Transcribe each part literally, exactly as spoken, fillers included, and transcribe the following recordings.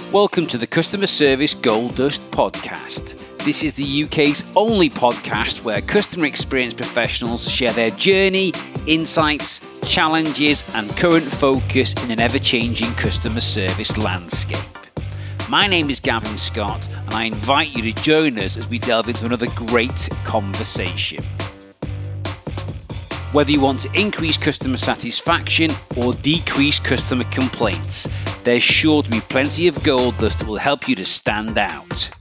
Welcome to the Customer Service Gold Dust Podcast. This is the U K's only podcast where customer experience professionals share their journey, insights, challenges, and current focus in an ever-changing customer service landscape. My name is Gavin Scott, and I invite you to join us as we delve into another great conversation. Whether you want to increase customer satisfaction or decrease customer complaints, there's sure to be plenty of gold dust that will help you to stand out.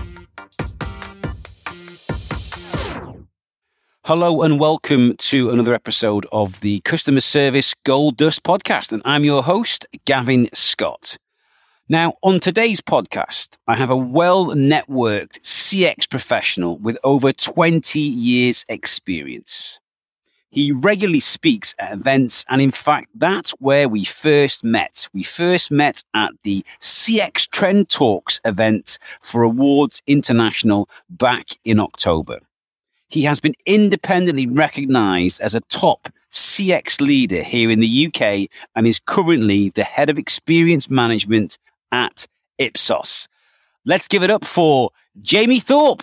Hello and welcome to another episode of the Customer Service Gold Dust Podcast, and I'm your host, Gavin Scott. Now, on today's podcast, I have a well-networked C X professional with over twenty years experience. He regularly speaks at events, and in fact, that's where we first met. We first met at the C X Trend Talks event for Awards International back in October. He has been independently recognized as a top C X leader here in the U K and is currently the head of experience management at Ipsos. Let's give it up for Jamie Thorpe.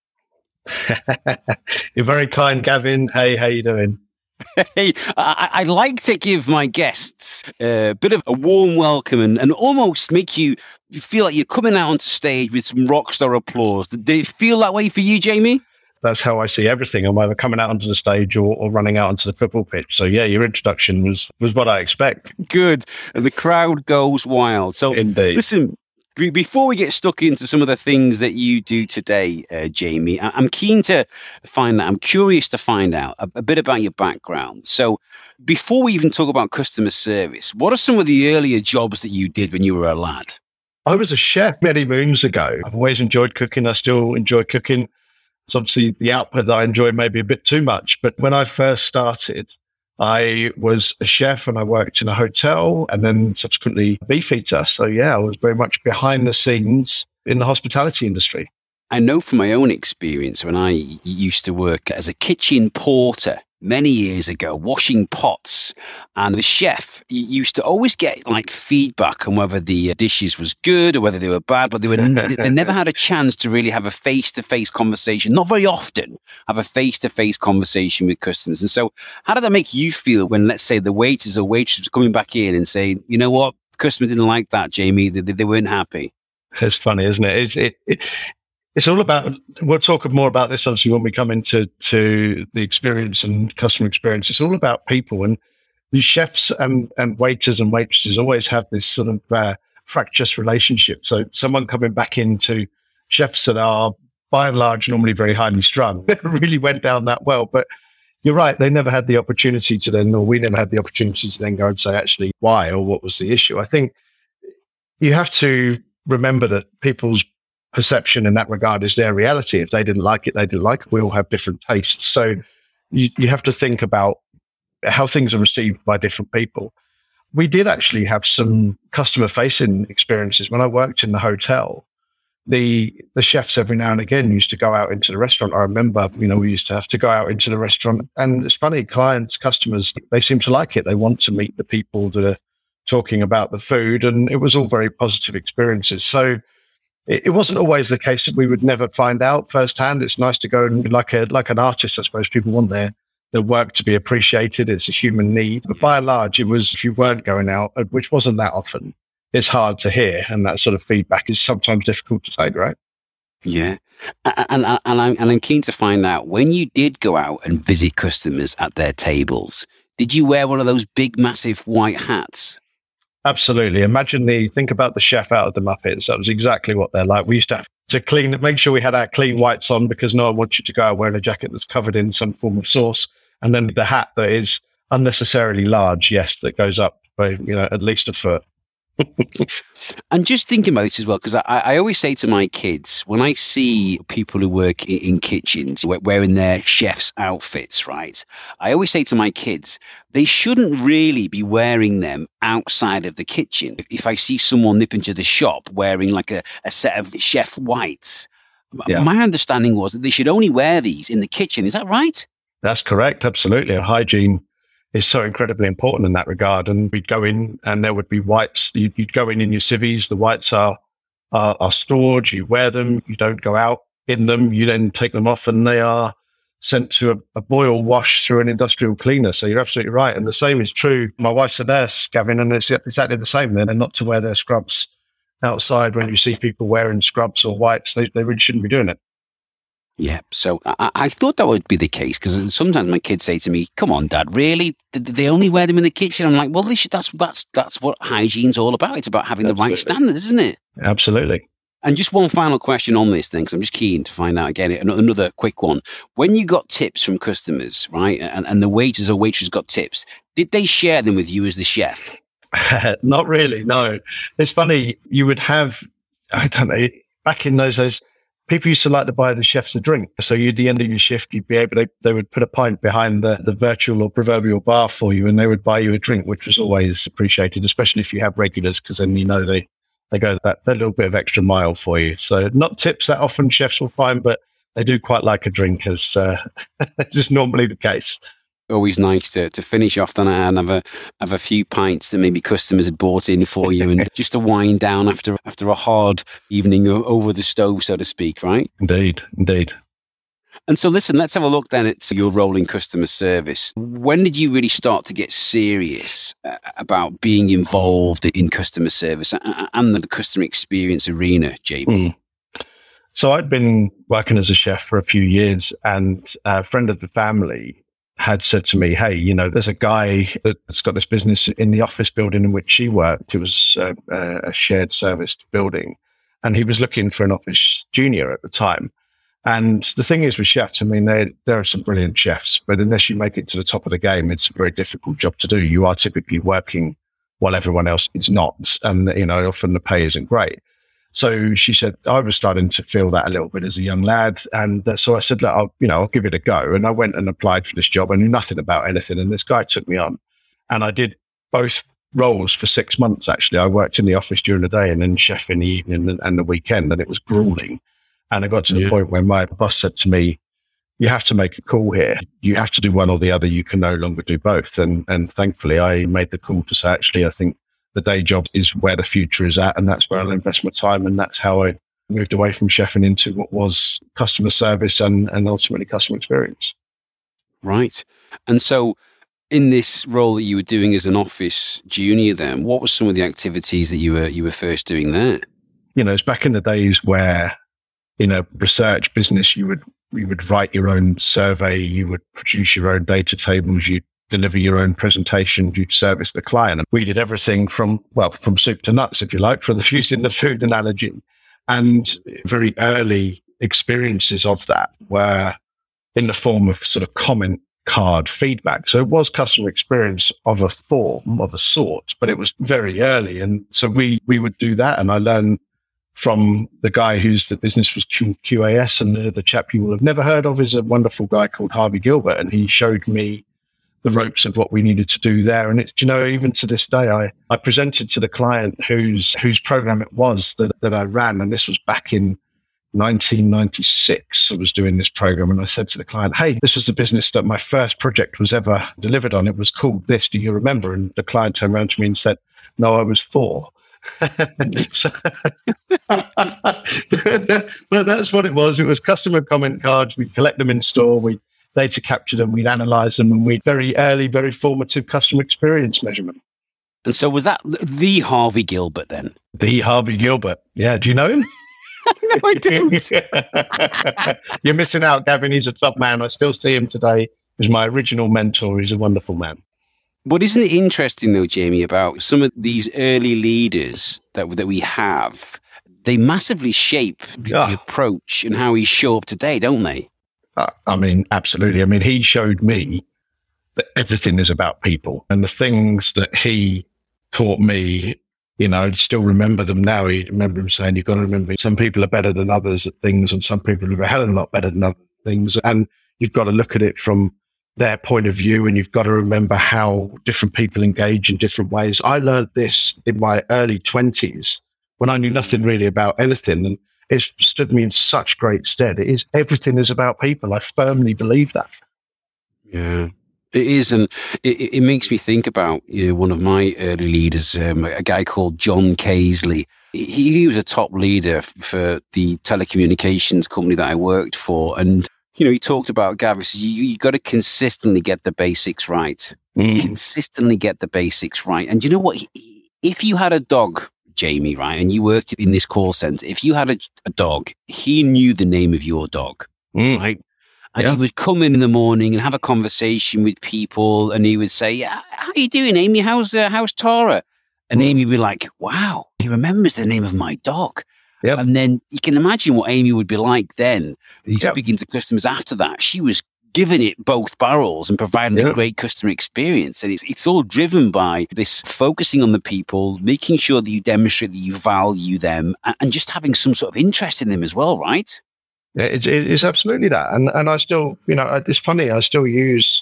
You're very kind, Gavin. Hey, how you doing? Hey, I, I like to give my guests a bit of a warm welcome and, and almost make you feel like you're coming out onto stage with some rock star applause. Did it feel that way for you, Jamie? That's how I see everything. I'm either coming out onto the stage or, or running out onto the football pitch. So yeah, your introduction was was what I expect. Good. And the crowd goes wild. So indeed. Listen, before we get stuck into some of the things that you do today, uh, Jamie, I'm keen to find out, I'm curious to find out a, a bit about your background. So before we even talk about customer service, what are some of the earlier jobs that you did when you were a lad? I was a chef many moons ago. I've always enjoyed cooking. I still enjoy cooking. It's obviously the output that I enjoy maybe a bit too much. But when I first started, I was a chef and I worked in a hotel and then subsequently a beef eater. So yeah, I was very much behind the scenes in the hospitality industry. I know from my own experience when I used to work as a kitchen porter many years ago, washing pots, and the chef used to always get like feedback on whether the dishes was good or whether they were bad, but they were they never had a chance to really have a face-to-face conversation. Not very often have a face-to-face conversation with customers. And so how did that make you feel when, let's say, the waiters or waitresses were coming back in and saying, you know what, customers didn't like that, Jamie, they, they weren't happy? It's funny, isn't it? It's, it, it It's all about, we'll talk more about this obviously when we come into to the experience and customer experience. It's all about people, and the chefs and, and waiters and waitresses always have this sort of uh, fractious relationship. So someone coming back into chefs that are by and large normally very highly strung never really went down that well. But you're right, they never had the opportunity to then, or we never had the opportunity to then go and say actually why or what was the issue. I think you have to remember that people's perception in that regard is their reality. If they didn't like it, they didn't like it. We all have different tastes. So you, you have to think about how things are received by different people. We did actually have some customer facing experiences. When I worked in the hotel, the the chefs every now and again used to go out into the restaurant. I remember, you know, we used to have to go out into the restaurant, and it's funny, clients, customers, they seem to like it. They want to meet the people that are talking about the food, and it was all very positive experiences. So it wasn't always the case that we would never find out firsthand. It's nice to go and like a like an artist, I suppose people want their their work to be appreciated. It's a human need. But by and large, it was if you weren't going out, which wasn't that often, it's hard to hear. And that sort of feedback is sometimes difficult to take, right? Yeah. And, and, and, I'm, and I'm keen to find out, when you did go out and visit customers at their tables, did you wear one of those big, massive white hats? Absolutely. Imagine the, think about the chef out of the Muppets. That was exactly what they're like. We used to have to clean, make sure we had our clean whites on because no one wants you to go out wearing a jacket that's covered in some form of sauce. And then the hat that is unnecessarily large, yes, that goes up by, you know, at least a foot. And just thinking about this as well, because I, I always say to my kids, when I see people who work in, in kitchens wearing their chef's outfits, right, I always say to my kids, they shouldn't really be wearing them outside of the kitchen. If I see someone nip into the shop wearing like a, a set of chef whites, yeah. My understanding was that they should only wear these in the kitchen. Is that right? That's correct. Absolutely. Hygiene is so incredibly important in that regard. And we'd go in and there would be whites. You'd, you'd go in in your civvies. The whites are are, are stored, you wear them, you don't go out in them, you then take them off and they are sent to a, a boil wash through an industrial cleaner. So you're absolutely right. And the same is true. My wife's a nurse, Gavin, and it's exactly the same. They're not to wear their scrubs outside. When you see people wearing scrubs or wipes, they, they really shouldn't be doing it. Yeah, so I, I thought that would be the case, because sometimes my kids say to me, "Come on, Dad, really? Did they only wear them in the kitchen?" I'm like, "Well, they should, that's that's that's what hygiene's all about. It's about having Absolutely. the right standards, isn't it?" Absolutely. And just one final question on this thing, because I'm just keen to find out again. Another quick one: when you got tips from customers, right, and, and the waiters or waitress got tips, did they share them with you as the chef? Not really. No, it's funny. You would have, I don't know, back in those days, people used to like to buy the chefs a drink. So you, at the end of your shift, you'd be able, they, they would put a pint behind the, the virtual or proverbial bar for you, and they would buy you a drink, which was always appreciated, especially if you have regulars, because then you know they, they go that, that little bit of extra mile for you. So not tips that often chefs will find, but they do quite like a drink, as uh, is normally the case. Always nice to, to finish off the night and have a have a few pints that maybe customers had bought in for you, and just to wind down after after a hard evening over the stove, so to speak, right? Indeed, indeed. And so, listen, let's have a look then at your role in customer service. When did you really start to get serious uh, about being involved in customer service and the customer experience arena, Jamie? Mm. So I'd been working as a chef for a few years, and a friend of the family had said to me, "Hey, you know, there's a guy that's got this business in the office building in which she worked. It was uh, a shared service building, and he was looking for an office junior at the time." And the thing is with chefs, I mean, there there are some brilliant chefs, but unless you make it to the top of the game, it's a very difficult job to do. You are typically working while everyone else is not, and you know, often the pay isn't great. So she said, I was starting to feel that a little bit as a young lad. And uh, so I said, look, I'll, you know, I'll give it a go. And I went and applied for this job. I knew nothing about anything. And this guy took me on. And I did both roles for six months, actually. I worked in the office during the day and then chef in the evening and, and the weekend. And it was grueling. And I got to the yeah. point where my boss said to me, you have to make a call here. You have to do one or the other. You can no longer do both. And, and thankfully, I made the call to say, actually, I think the day job is where the future is at, and that's where I'll invest my time. And that's how I moved away from chefing into what was customer service and, and ultimately customer experience. Right. And so in this role that you were doing as an office junior then, what were some of the activities that you were you were first doing there? You know, it's back in the days where, in a research business, you would you would write your own survey, you would produce your own data tables, you'd deliver your own presentation, you'd service the client. And we did everything from, well, from soup to nuts, if you like, for the using the food analogy. And very early experiences of that were in the form of sort of comment card feedback. So it was customer experience of a form, of a sort, but it was very early. And so we we would do that. And I learned from the guy whose the business was Q, QAS, and the, the chap you will have never heard of is a wonderful guy called Harvey Gilbert. And he showed me the ropes of what we needed to do there. And it's, you know, even to this day, I, I presented to the client whose whose program it was that, that I ran. And this was back in nineteen ninety-six. I was doing this program, and I said to the client, hey, this was the business that my first project was ever delivered on. It was called this. Do you remember? And the client turned around to me and said, no, I was four. so, but that's what it was. It was customer comment cards. We'd collect them in store. We'd data capture them. We'd analyze them, and we'd very early, very formative customer experience measurement. And so was that the Harvey Gilbert then? The Harvey Gilbert. Yeah. Do you know him? No, I don't. You're missing out, Gavin. He's a top man. I still see him today. He's my original mentor. He's a wonderful man. But isn't it interesting, though, Jamie, about some of these early leaders that that we have? They massively shape the, yeah. the approach and how we show up today, don't they? Uh, I mean, absolutely. I mean, he showed me that everything is about people, and the things that he taught me, you know, I still remember them now. I remember him saying, you've got to remember some people are better than others at things, and some people are a hell of a lot better than other things. And you've got to look at it from their point of view, and you've got to remember how different people engage in different ways. I learned this in my early twenties when I knew nothing really about anything, and it stood me in such great stead. It is, everything is about people. I firmly believe that. Yeah. It is, and it, it makes me think about, you know, one of my early leaders, um, a guy called John Casely. he, he was a top leader for the telecommunications company that I worked for. And, you know, he talked about, Gav, he says, you, you got to consistently get the basics right. Mm. Consistently get the basics right. And you know what? If you had a dog, Jamie, right, and you worked in this call center, if you had a, a dog, he knew the name of your dog, mm. right? And yeah. he would come in in the morning and have a conversation with people, and he would say, yeah, how you doing, Amy? How's uh, how's Tara? And mm. Amy would be like, wow, he remembers the name of my dog. Yep. And then you can imagine what Amy would be like then. He's yep. speaking to customers after that. She was giving it both barrels and providing yep. a great customer experience. And it's it's all driven by this focusing on the people, making sure that you demonstrate that you value them, and, and just having some sort of interest in them as well, right? Yeah, it's, it's absolutely that. And and I still, you know, it's funny, I still use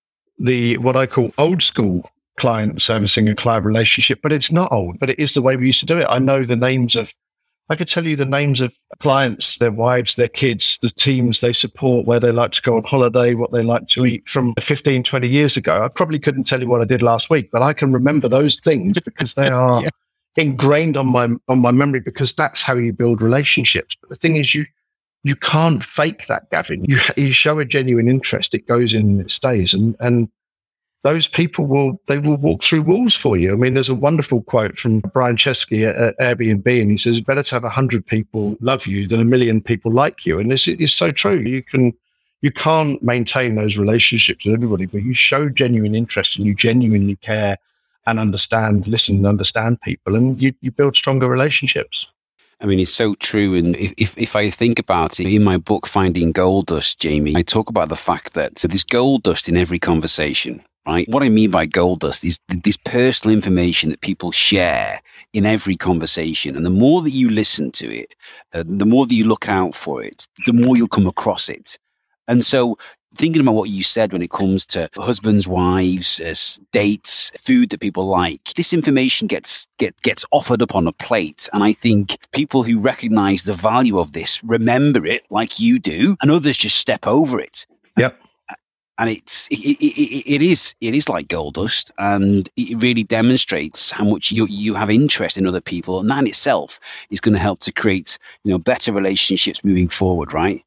the, what I call old school client servicing and client relationship, but it's not old, but it is the way we used to do it. I know the names of, I could tell you the names of clients, their wives, their kids, the teams they support, where they like to go on holiday, what they like to eat from fifteen, twenty years ago. I probably couldn't tell you what I did last week, but I can remember those things because they are yeah. ingrained on my on my memory, because that's how you build relationships. But the thing is, you you can't fake that, Gavin. You you show a genuine interest, it goes in and it stays. And and those people will they will walk through walls for you. I mean, there's a wonderful quote from Brian Chesky at, at Airbnb, and he says, better to have a hundred people love you than a million people like you. And this is so true. You can you can't maintain those relationships with everybody, but you show genuine interest and you genuinely care and understand, listen and understand people, and you, you build stronger relationships. I mean, it's so true. And if, if, if I think about it, in my book, Finding Gold Dust, Jamie, I talk about the fact that so there's gold dust in every conversation, right? What I mean by gold dust is this personal information that people share in every conversation. And the more that you listen to it, uh, the more that you look out for it, the more you'll come across it. And so thinking about what you said when it comes to husbands, wives, uh, dates, food that people like, this information gets get, gets offered up on a plate. And I think people who recognize the value of this remember it like you do, and others just step over it. Yep. And it's it, it, it is it is like gold dust, and it really demonstrates how much you you have interest in other people, and that in itself is going to help to create, you know, better relationships moving forward, right?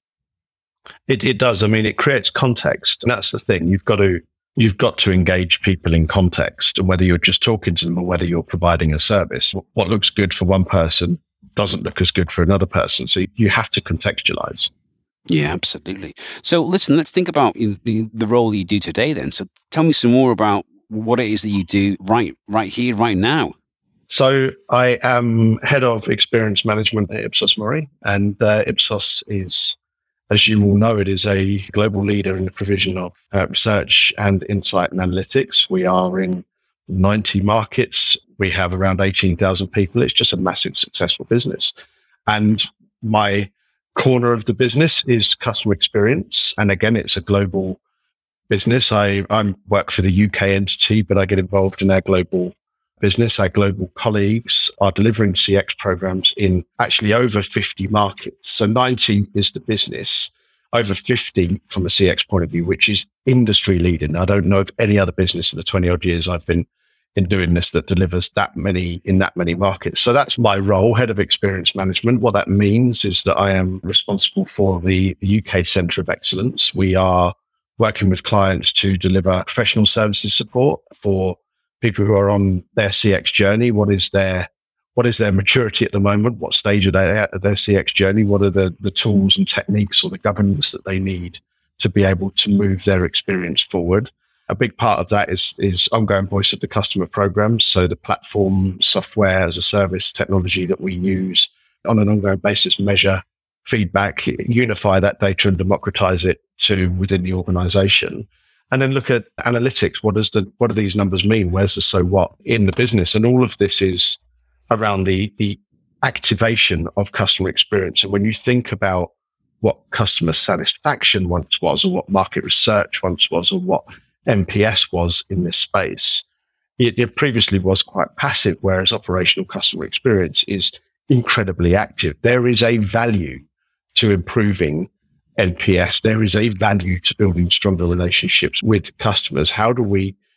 It it does. I mean, it creates context, and that's the thing. You've got to you've got to engage people in context, and whether you're just talking to them or whether you're providing a service. What looks good for one person doesn't look as good for another person. So you have to contextualize. Yeah, absolutely. So listen, let's think about the the role you do today then. So tell me some more about what it is that you do right right here, right now. So I am head of experience management at Ipsos Mori, and uh, Ipsos is, as you all know, it is a global leader in the provision of uh, research and insight and analytics. We are in ninety markets. We have around eighteen thousand people. It's just a massive, successful business. And my corner of the business is customer experience. And again, it's a global business. I I work for the U K entity, but I get involved in our global business. Our global colleagues are delivering C X programs in actually over fifty markets. So ninety is the business, over fifty from a C X point of view, which is industry leading. I don't know of any other business in the twenty odd years I've been in doing this that delivers that many in that many markets. So that's my role, head of experience management. What that means is that I am responsible for the U K Centre of Excellence. We are working with clients to deliver professional services support for people who are on their C X journey. What is their what is their maturity at the moment? What stage are they at of their C X journey? What are the, the tools and techniques or the governance that they need to be able to move their experience forward? A big part of that is is ongoing voice of the customer programs. So the platform, software as a service technology that we use on an ongoing basis, measure feedback, unify that data and democratize it to within the organization. And then look at analytics. What does the what do these numbers mean? Where's the so what in the business? And all of this is around the the activation of customer experience. And when you think about what customer satisfaction once was, or what market research once was, or what N P S was in this space, it, it previously was quite passive, whereas operational customer experience is incredibly active. There is a value to improving N P S. There is a value to building stronger relationships with customers. How do we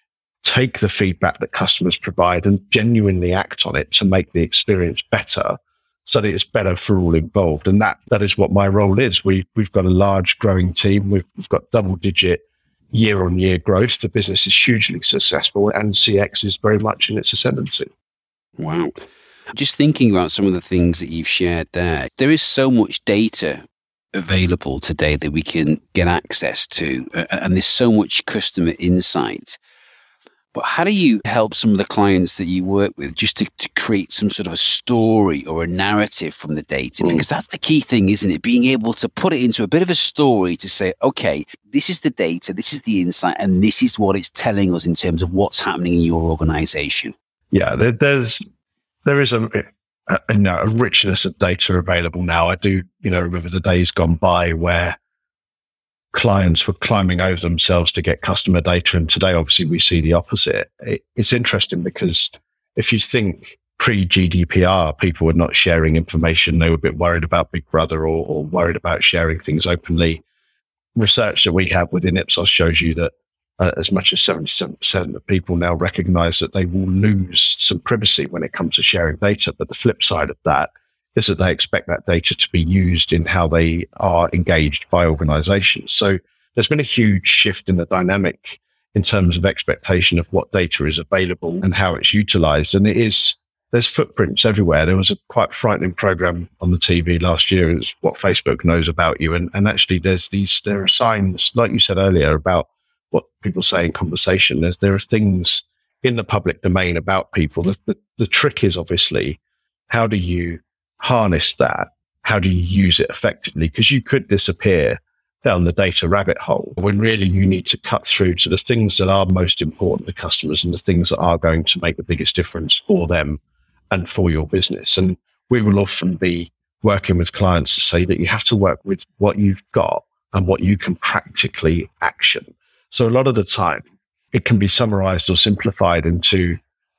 take the feedback that customers provide and genuinely act on it to make the experience better so that it's better for all involved. And that that is what my role is. We, we've got a large growing team. We've, we've got double digit year on year growth. The business is hugely successful and C X is very much in its ascendancy. Wow. Just thinking about some of the things that you've shared there, there is so much data available today that we can get access to, uh, and there's so much customer insight. But how do you help some of the clients that you work with just to, to create some sort of a story or a narrative from the data? Mm. Because that's the key thing, isn't it? Being able to put it into a bit of a story to say, okay, this is the data, this is the insight, and this is what it's telling us in terms of what's happening in your organization. Yeah, there, there's there is a, a, you know, a richness of data available now. I do, you know, remember the days gone by where clients were climbing over themselves to get customer data. And today, obviously, we see the opposite. It, it's interesting because if you think pre-G D P R, people were not sharing information. They were a bit worried about Big Brother or, or worried about sharing things openly. Research that we have within Ipsos shows you that uh, as much as seventy-seven percent of people now recognize that they will lose some privacy when it comes to sharing data. But the flip side of that is that they expect that data to be used in how they are engaged by organizations. So there's been a huge shift in the dynamic in terms of expectation of what data is available and how it's utilized. And it is, there's footprints everywhere. There was a quite frightening program on the T V last year. It's what Facebook knows about you. And, and actually there's these, there are signs, like you said earlier, about what people say in conversation. There's, there are things in the public domain about people. The, the, the trick is obviously, how do you harness that? How do you use it effectively? Because you could disappear down the data rabbit hole when really you need to cut through to the things that are most important to customers and the things that are going to make the biggest difference for them and for your business. And we will often be working with clients to say that you have to work with what you've got and what you can practically action. So a lot of the time it can be summarized or simplified into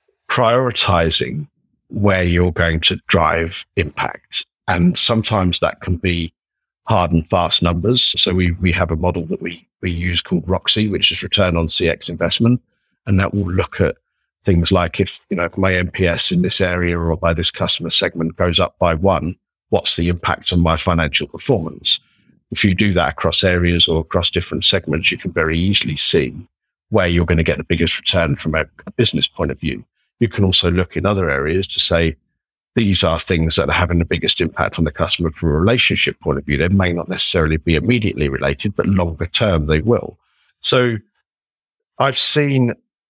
prioritizing where you're going to drive impact. And sometimes that can be hard and fast numbers. So we we have a model that we we use called R O C E, which is return on C X investment. And that will look at things like if, you know, if my N P S in this area or by this customer segment goes up by one, what's the impact on my financial performance? If you do that across areas or across different segments, you can very easily see where you're going to get the biggest return from a, a business point of view. You can also look in other areas to say, these are things that are having the biggest impact on the customer from a relationship point of view. They may not necessarily be immediately related, but longer term they will. So I've seen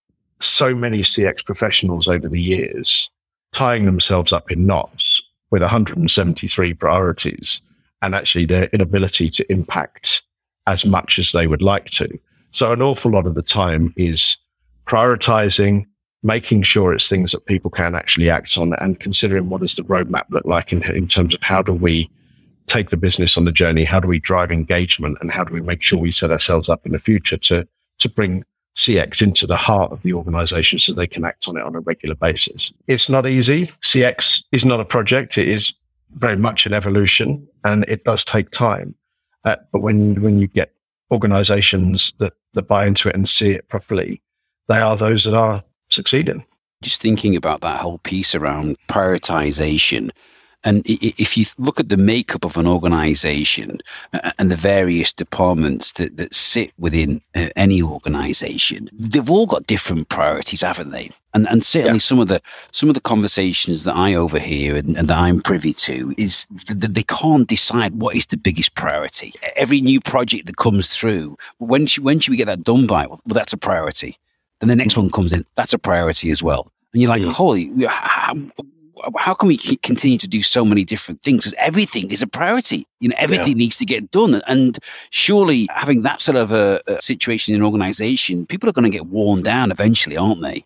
so many C X professionals over the years tying themselves up in knots with one hundred seventy-three priorities and actually their inability to impact as much as they would like to. So an awful lot of the time is prioritizing, making sure it's things that people can actually act on, and considering what does the roadmap look like in, in terms of how do we take the business on the journey, how do we drive engagement, and how do we make sure we set ourselves up in the future to to bring C X into the heart of the organization so they can act on it on a regular basis. It's not easy. C X is not a project. It is very much an evolution, and it does take time. Uh, but when when you get organizations that, that buy into it and see it properly, they are those that are succeeding. Just thinking about that whole piece around prioritization. And if you look at the makeup of an organization and the various departments that, that sit within any organization, they've all got different priorities, haven't they? And and certainly yeah. some of the some of the conversations that I overhear and, and that I'm privy to is that they can't decide what is the biggest priority. Every new project that comes through, when should, when should we get that done by? Well, that's a priority. Then the next one comes in, that's a priority as well. And you're like, mm. holy, how, how can we continue to do so many different things? Because everything is a priority. You know, everything yeah. needs to get done. And surely having that sort of a, a situation in an organization, people are going to get worn down eventually, aren't they?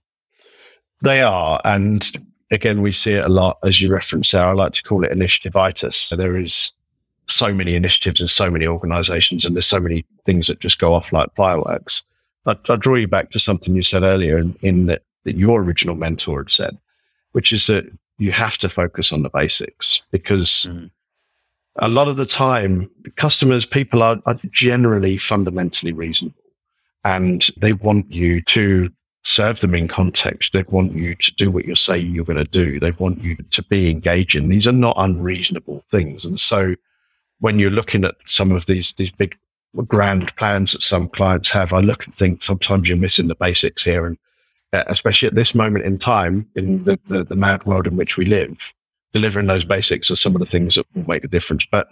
They are. And again, we see it a lot, as you referenced there. I like to call it initiative-itis. So there is so many initiatives in so many organizations, and there's so many things that just go off like fireworks. I'll, I'll draw you back to something you said earlier in, in that, that your original mentor had said, which is that you have to focus on the basics, because mm-hmm. a lot of the time, customers, people are, are generally fundamentally reasonable, and they want you to serve them in context. They want you to do what you're saying you're going to do. They want you to be engaging. These are not unreasonable things. And so when you're looking at some of these, these big grand plans that some clients have, I look and think sometimes you're missing the basics here. And uh, especially at this moment in time, in the, the, the mad world in which we live, delivering those basics are some of the things that will make a difference. But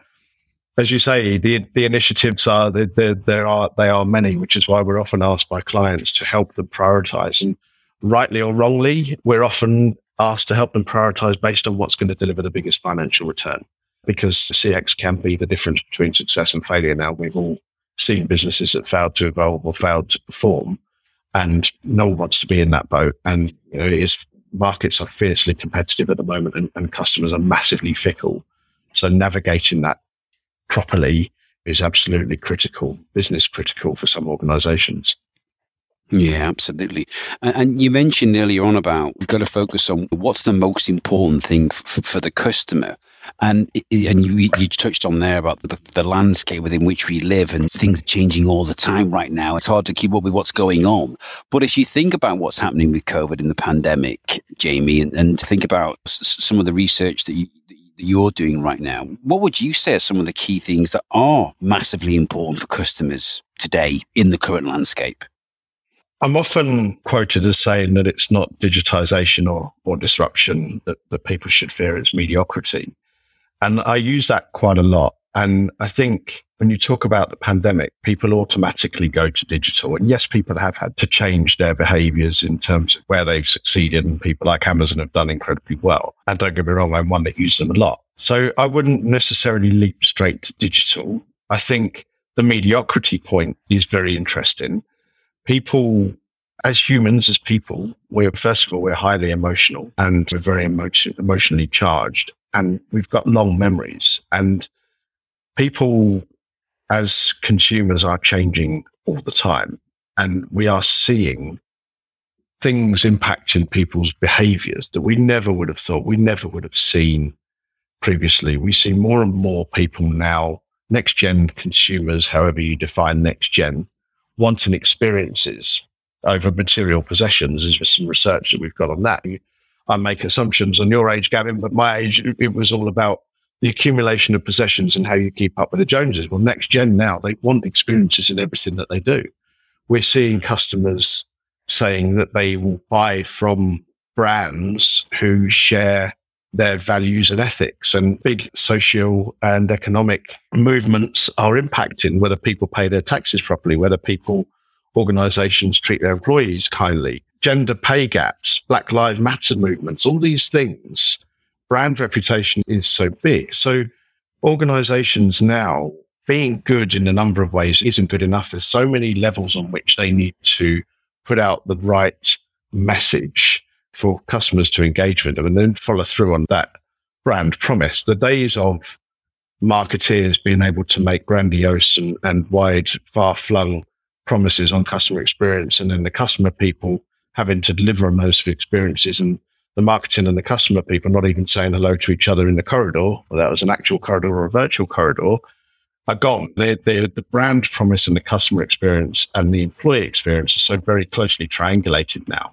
as you say, the the initiatives are there. There are they are many, which is why we're often asked by clients to help them prioritize. And rightly or wrongly, we're often asked to help them prioritize based on what's going to deliver the biggest financial return. Because C X can be the difference between success and failure. Now, we've all seen businesses that failed to evolve or failed to perform, and no one wants to be in that boat. And you know, it is, markets are fiercely competitive at the moment, and, and customers are massively fickle. So navigating that properly is absolutely critical, business critical for some organizations. Yeah, absolutely. And, and you mentioned earlier on about we've got to focus on what's the most important thing f- for the customer. And and you, you touched on there about the, the landscape within which we live, and things are changing all the time right now. It's hard to keep up with what's going on. But if you think about what's happening with COVID and the pandemic, Jamie, and, and think about s- some of the research that you you're doing right now, what would you say are some of the key things that are massively important for customers today in the current landscape? I'm often quoted as saying that it's not digitization or, or disruption that, that people should fear, it's mediocrity. And I use that quite a lot. And I think when you talk about the pandemic, people automatically go to digital. And yes, people have had to change their behaviors in terms of where they've succeeded, and people like Amazon have done incredibly well. And don't get me wrong, I'm one that uses them a lot. So I wouldn't necessarily leap straight to digital. I think the mediocrity point is very interesting. People, as humans, as people, we're, first of all, we're highly emotional, and we're very emotion, emotionally charged, and we've got long memories. And people as consumers are changing all the time, and we are seeing things impacting people's behaviors that we never would have thought, we never would have seen previously. We see more and more people now, next gen consumers, however you define next gen, wanting experiences over material possessions. There's some research that we've got on that. I make assumptions on your age, Gavin, but my age, it was all about the accumulation of possessions and how you keep up with the Joneses. Well, next gen now, they want experiences in everything that they do. We're seeing customers saying that they will buy from brands who share their values and ethics, and big social and economic movements are impacting whether people pay their taxes properly, whether people, organizations treat their employees kindly, gender pay gaps, Black Lives Matter movements, all these things. Brand reputation is so big. So organizations now, being good in a number of ways isn't good enough. There's so many levels on which they need to put out the right message for customers to engage with them and then follow through on that brand promise. The days of marketeers being able to make grandiose and, and wide, far-flung promises on customer experience, and then the customer people having to deliver on those experiences, and the marketing and the customer people not even saying hello to each other in the corridor, whether that was an actual corridor or a virtual corridor, are gone. They're, they're, the brand promise and the customer experience and the employee experience are so very closely triangulated now.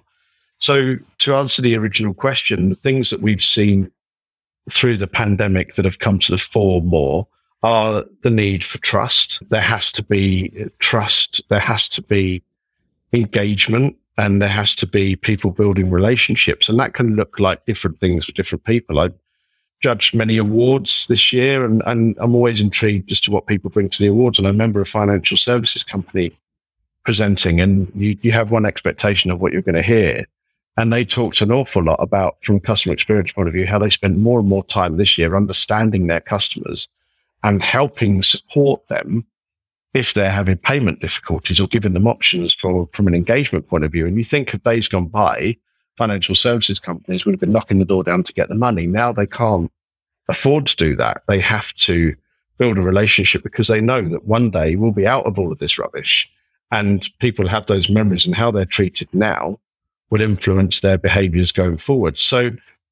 So to answer the original question, the things that we've seen through the pandemic that have come to the fore more are the need for trust. There has to be trust. There has to be engagement, and there has to be people building relationships. And that can look like different things for different people. I judged many awards this year, and, and I'm always intrigued as to what people bring to the awards. And I remember a financial services company presenting, and you, you have one expectation of what you're going to hear. And they talked an awful lot about, from a customer experience point of view, how they spent more and more time this year understanding their customers and helping support them if they're having payment difficulties, or giving them options for, from an engagement point of view. And you think of days gone by, financial services companies would have been knocking the door down to get the money. Now they can't afford to do that. They have to build a relationship because they know that one day we'll be out of all of this rubbish, and people have those memories, and how they're treated now will influence their behaviors going forward. So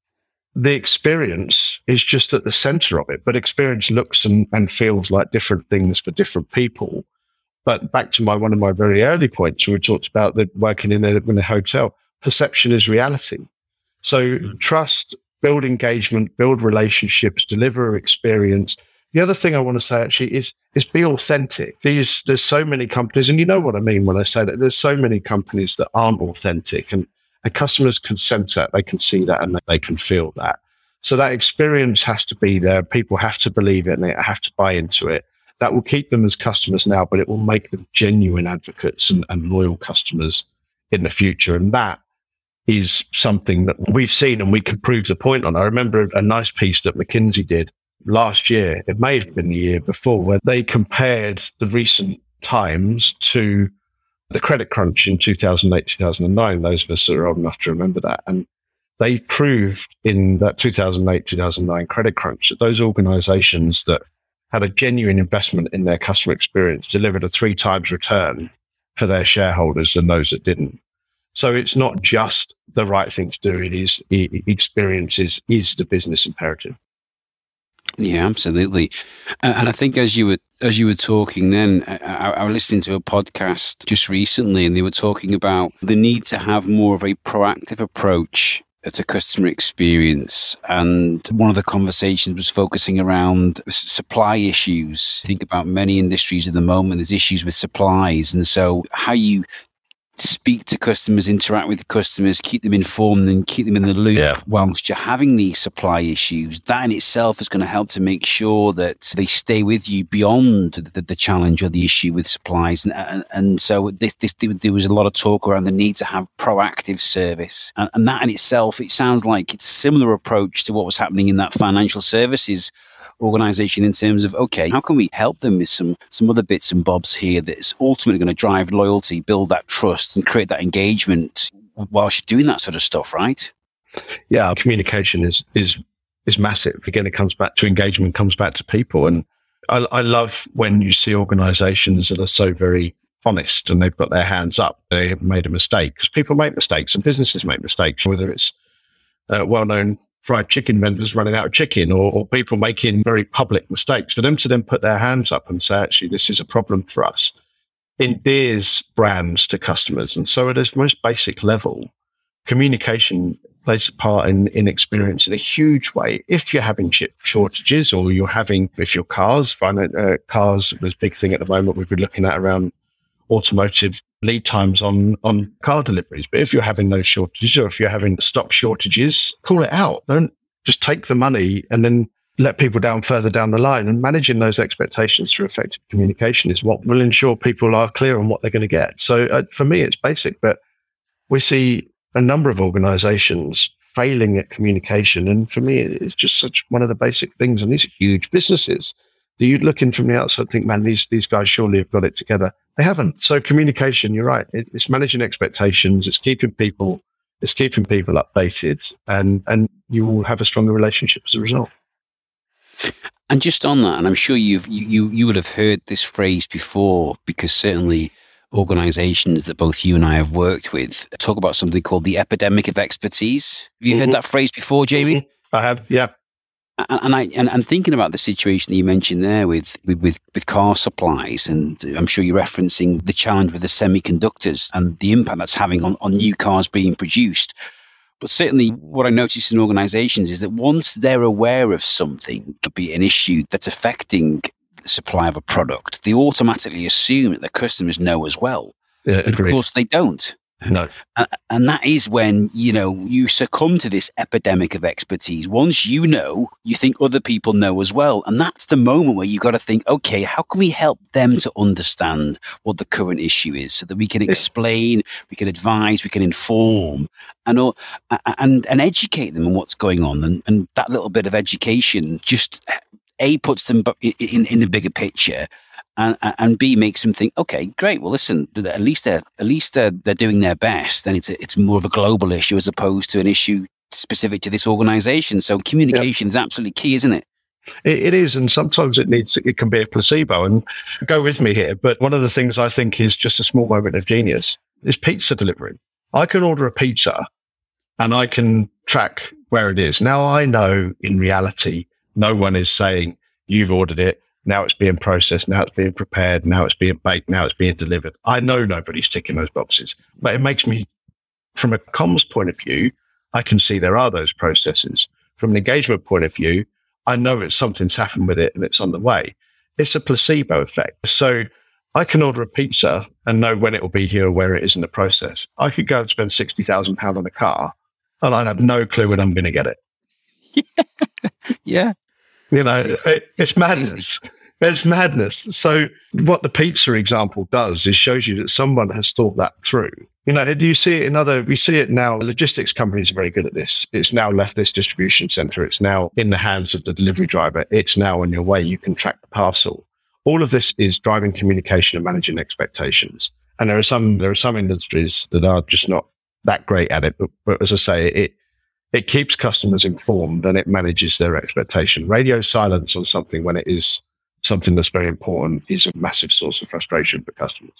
the experience is just at the center of it, but experience looks and, and feels like different things for different people. But back to my one of my very early points, where we talked about the working in a, in a hotel, perception is reality. So mm. trust, build engagement, build relationships, deliver experience. The other thing I want to say actually is is be authentic. These there's so many companies, and you know what I mean when I say that. There's so many companies that aren't authentic, and, and customers can sense that, they can see that, and they can feel that. So that experience has to be there. People have to believe it, and they have to buy into it. That will keep them as customers now, but it will make them genuine advocates and, and loyal customers in the future. And that is something that we've seen, and we can prove the point on. I remember a nice piece that McKinsey did last year. It may have been the year before, where they compared the recent times to the credit crunch in two thousand eight, two thousand nine. Those of us that are old enough to remember that. And they proved in that two thousand eight, two thousand nine credit crunch that those organizations that had a genuine investment in their customer experience delivered a three times return for their shareholders than those that didn't. So it's not just the right thing to do. It is it, experience is, is the business imperative. Yeah, absolutely. Uh, and I think as you were as you were talking then, I, I was listening to a podcast just recently, and they were talking about the need to have more of a proactive approach to customer experience. And one of the conversations was focusing around supply issues. Think about many industries at the moment, there's issues with supplies. And so how you speak to customers, interact with customers, keep them informed and keep them in the loop yeah. whilst you're having these supply issues, that in itself is going to help to make sure that they stay with you beyond the, the challenge or the issue with supplies. And, and, and so this, this, there was a lot of talk around the need to have proactive service. And, and that in itself, it sounds like it's a similar approach to what was happening in that financial services organization in terms of, okay, how can we help them with some some other bits and bobs here that's ultimately going to drive loyalty, build that trust and create that engagement whilst you're doing that sort of stuff, right? Yeah, communication is is is massive. Again, it comes back to engagement, comes back to people. And I, I love when you see organizations that are so very honest and they've got their hands up. They have made a mistake, because people make mistakes and businesses make mistakes, whether it's uh, well-known fried chicken vendors running out of chicken, or, or people making very public mistakes. For them to then put their hands up and say, actually, this is a problem for us, endears brands to customers. And so at its most basic level, communication plays a part in, in experience in a huge way. If you're having chip shortages, or you're having, if your cars, uh, cars was a big thing at the moment, we've been looking at around automotive lead times on, on car deliveries. But if you're having those shortages, or if you're having stock shortages, call it out. Don't just take the money and then let people down further down the line. And managing those expectations through effective communication is what will ensure people are clear on what they're going to get. So uh, for me, it's basic, but we see a number of organizations failing at communication. And for me, it's just such one of the basic things. And these are huge businesses that you'd look in from the outside and think, man, these, these guys surely have got it together. They haven't. So communication, you're right. It, it's managing expectations. It's keeping people, it's keeping people updated, and, and you will have a stronger relationship as a result. And just on that, and I'm sure you've, you, you, you would have heard this phrase before, because certainly organizations that both you and I have worked with talk about something called the epidemic of expertise. Have you mm-hmm. heard that phrase before, Jamie? Mm-hmm. I have. Yeah. And, and I and, and thinking about the situation that you mentioned there with, with with with car supplies, and I'm sure you're referencing the challenge with the semiconductors and the impact that's having on, on new cars being produced. But certainly what I notice in organizations is that once they're aware of something, could be an issue that's affecting the supply of a product, they automatically assume that their customers know as well. Yeah, but of course they don't. No. And, and that is when, you know, you succumb to this epidemic of expertise. Once you know, you think other people know as well. And that's the moment where you got to think, okay, how can we help them to understand what the current issue is, so that we can explain, we can advise, we can inform, and uh, and, and educate them on what's going on. And, and that little bit of education just, A, puts them in, in the bigger picture, And, and B, makes them think, okay, great. Well, listen, at least they're at least they're, they're doing their best. Then it's a, it's more of a global issue as opposed to an issue specific to this organization. So communication yep. is absolutely key, isn't it? it? It is, and sometimes it needs it can be a placebo. And go with me here, but one of the things I think is just a small moment of genius is pizza delivery. I can order a pizza, and I can track where it is. Now I know in reality, no one is saying you've ordered it, Now it's being processed. Now it's being prepared. Now it's being baked. Now it's being delivered. I know nobody's ticking those boxes, but it makes me, from a comms point of view, I can see there are those processes. From an engagement point of view, I know it's something's happened with it and it's on the way. It's a placebo effect. So I can order a pizza and know when it will be here or where it is in the process. I could go and spend sixty thousand pounds on a car and I'd have no clue when I'm going to get it. Yeah. You know, it, it's madness. It's madness. So what the pizza example does is shows you that someone has thought that through. You know, do you see it in other, we see it now, logistics companies are very good at this. It's now left this distribution center. It's now in the hands of the delivery driver. It's now on your way. You can track the parcel. All of this is driving communication and managing expectations. And there are some, there are some industries that are just not that great at it. But, but as I say, it, It keeps customers informed and it manages their expectation. Radio silence on something when it is something that's very important is a massive source of frustration for customers.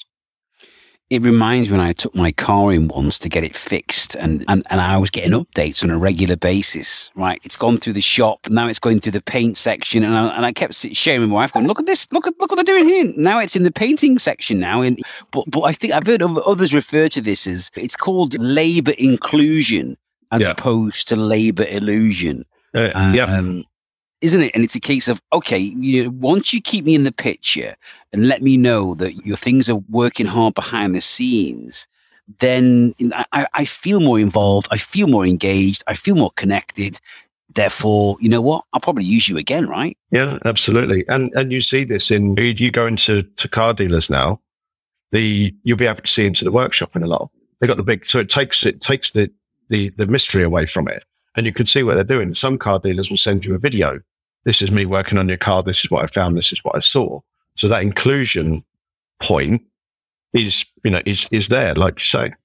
It reminds me when I took my car in once to get it fixed and, and, and I was getting updates on a regular basis, right? It's gone through the shop. Now it's going through the paint section. And I, and I kept sharing with my wife going, look at this, look at, look what they're doing here. Now it's in the painting section now. And, but, but I think I've heard of others refer to this as, it's called labor inclusion as yeah. opposed to labor illusion. Uh, um, yeah. Isn't it? And it's a case of, okay, you know, once you keep me in the picture and let me know that your things are working hard behind the scenes, then I, I feel more involved. I feel more engaged. I feel more connected. Therefore, you know what? I'll probably use you again, right? Yeah, absolutely. And and you see this in, you go into to car dealers now, the you'll be able to see into the workshop in a lot. They got the big, so it takes it takes the the the mystery away from it. And you can see what they're doing. Some car dealers will send you a video. This is me working on your car. This is what I found. This is what I saw. So that inclusion point is, you know, is is there, like you say.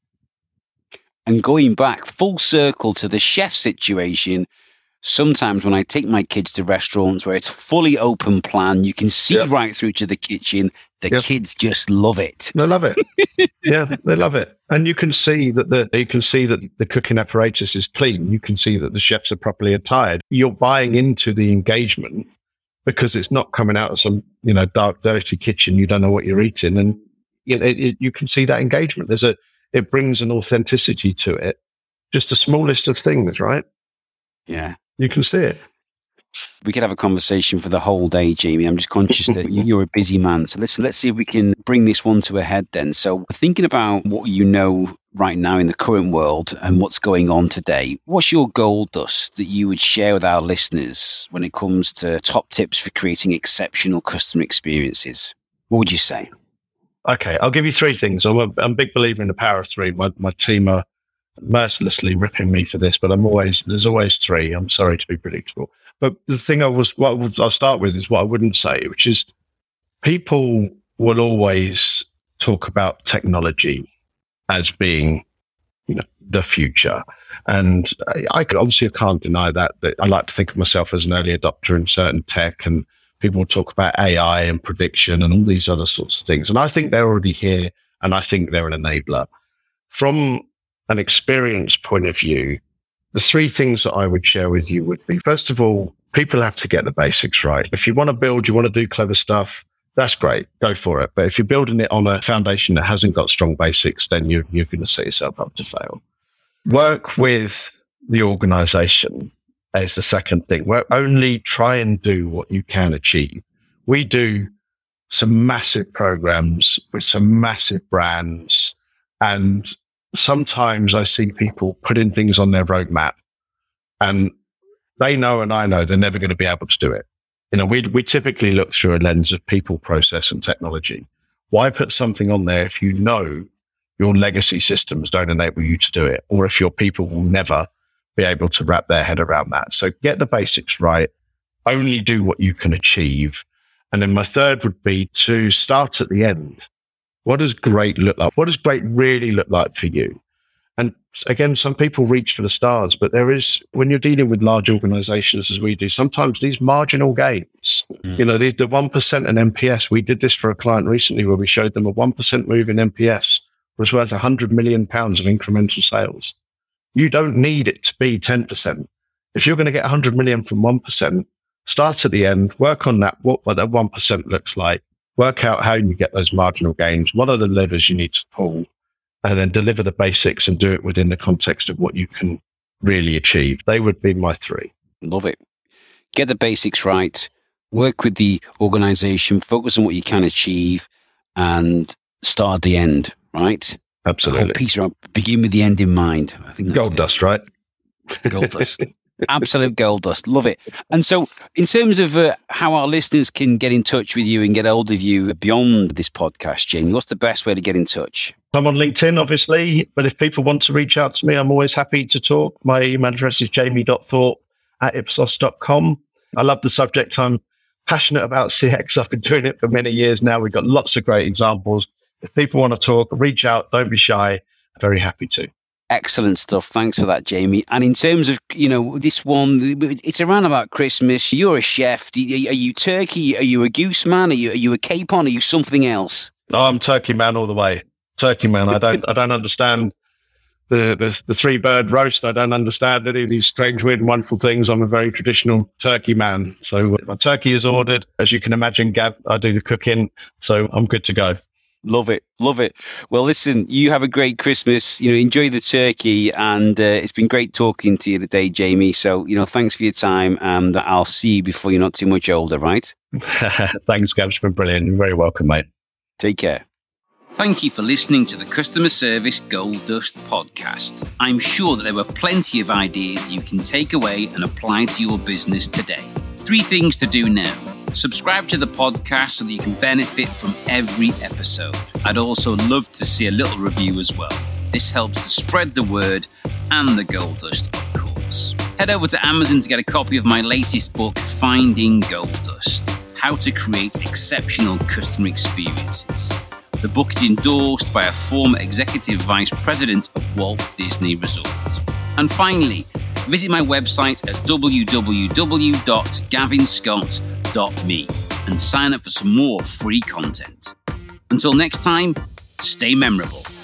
And going back full circle to the chef situation, sometimes when I take my kids to restaurants where it's fully open plan, you can see yep. right through to the kitchen. The yep. kids just love it. They love it. Yeah, they love it. And you can see that the you can see that the cooking apparatus is clean. You can see that the chefs are properly attired. You're buying into the engagement because it's not coming out of some, you know, dark, dirty kitchen. You don't know what you're eating, and you know, it, it, you can see that engagement. There's a it brings an authenticity to it. Just the smallest of things, right? Yeah, you can see it. We could have a conversation for the whole day, Jamie. I'm just conscious that you're a busy man. So let's let's see if we can bring this one to a head then. So thinking about what you know right now in the current world and what's going on today, what's your gold dust that you would share with our listeners when it comes to top tips for creating exceptional customer experiences? What would you say? Okay, I'll give you three things. I'm a, I'm a big believer in the power of three. My, my team are mercilessly ripping me for this, but I'm always, there's always three. I'm sorry to be predictable. But the thing I was, what was, I'll start with is what I wouldn't say, which is people will always talk about technology as being, you know, the future. And I, I could, obviously I can't deny that, that I like to think of myself as an early adopter in certain tech, and people will talk about A I and prediction and all these other sorts of things. And I think they're already here, and I think they're an enabler. From an experience point of view, the three things that I would share with you would be, first of all, people have to get the basics right. If you want to build, you want to do clever stuff, that's great. Go for it. But if you're building it on a foundation that hasn't got strong basics, then you're, you're going to set yourself up to fail. Work with the organization as the second thing. Where only try and do what you can achieve. We do some massive programs with some massive brands, and sometimes I see people putting things on their roadmap, and they know and I know they're never going to be able to do it. You know, we we typically look through a lens of people, process, and technology. Why put something on there if you know your legacy systems don't enable you to do it, or if your people will never be able to wrap their head around that? So get the basics right. Only do what you can achieve. And then my third would be to start at the end. What does great look like? What does great really look like for you? And again, some people reach for the stars, but there is, when you're dealing with large organizations as we do, sometimes these marginal gains, mm. you know, the, the one percent in N P S, we did this for a client recently where we showed them a one percent move in N P S was worth one hundred million pounds of incremental sales. You don't need it to be ten percent. If you're going to get one hundred million from one percent, start at the end, work on that, what, what that one percent looks like, work out how you get those marginal gains, what are the levers you need to pull, and then deliver the basics and do it within the context of what you can really achieve. They would be my three. Love it. Get the basics right, work with the organization, focus on what you can achieve, and start at the end, right? Absolutely. The whole piece around, begin with the end in mind. I think that's gold it. dust, right? Gold dust. Absolute gold dust. Love it. And so in terms of uh, how our listeners can get in touch with you and get hold of you beyond this podcast, Jamie, what's the best way to get in touch? I'm on LinkedIn, obviously, but if people want to reach out to me, I'm always happy to talk. My email address is jamie dot thorpe at ipsos dot com. I love the subject. I'm passionate about C X. I've been doing it for many years now. We've got lots of great examples. If people want to talk, reach out. Don't be shy. I'm very happy to. Excellent stuff. Thanks for that, Jamie. And in terms of, you know, this one, it's around about Christmas. You're a chef. Are you turkey? Are you a goose man? Are you, are you a capon? Are you something else? Oh, I'm turkey man all the way. Turkey man. I don't, I don't understand the, the, the three bird roast. I don't understand any of these strange, weird and wonderful things. I'm a very traditional turkey man. So my turkey is ordered. As you can imagine, Gav, I do the cooking. So I'm good to go. Love it. Love it. Well, listen, you have a great Christmas. You know, enjoy the turkey. And uh, it's been great talking to you today, Jamie. So, you know, thanks for your time. And I'll see you before you're not too much older, right? Thanks, Gav. It's been brilliant. You're very welcome, mate. Take care. Thank you for listening to the Customer Service Gold Dust podcast. I'm sure that there were plenty of ideas you can take away and apply to your business today. Three things to do now. Subscribe to the podcast so that you can benefit from every episode. I'd also love to see a little review as well. This helps to spread the word and the gold dust, of course. Head over to Amazon to get a copy of my latest book, Finding Gold Dust: How to Create Exceptional Customer Experiences. The book is endorsed by a former executive vice president of Walt Disney Resorts. And finally, visit my website at w w w dot gavin scott dot me and sign up for some more free content. Until next time, stay memorable.